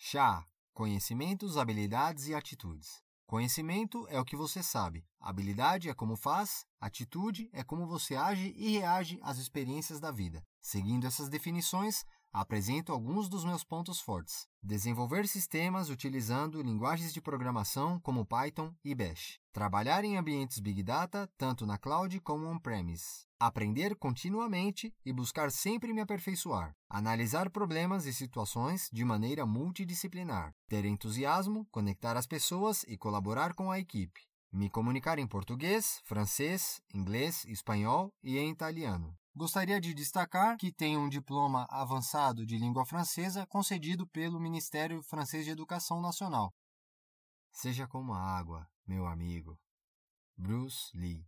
Chá, conhecimentos, habilidades e atitudes. Conhecimento é o que você sabe, habilidade é como faz, atitude é como você age e reage às experiências da vida. Seguindo essas definições, apresento alguns dos meus pontos fortes. Desenvolver sistemas utilizando linguagens de programação como Python e Bash. Trabalhar em ambientes Big Data, tanto na cloud como on-premise. Aprender continuamente e buscar sempre me aperfeiçoar. Analisar problemas e situações de maneira multidisciplinar. Ter entusiasmo, conectar as pessoas e colaborar com a equipe. Me comunicar em português, francês, inglês, espanhol e em italiano. Gostaria de destacar que tenho um diploma avançado de língua francesa concedido pelo Ministério Francês de Educação Nacional. Seja como a água, meu amigo. Bruce Lee.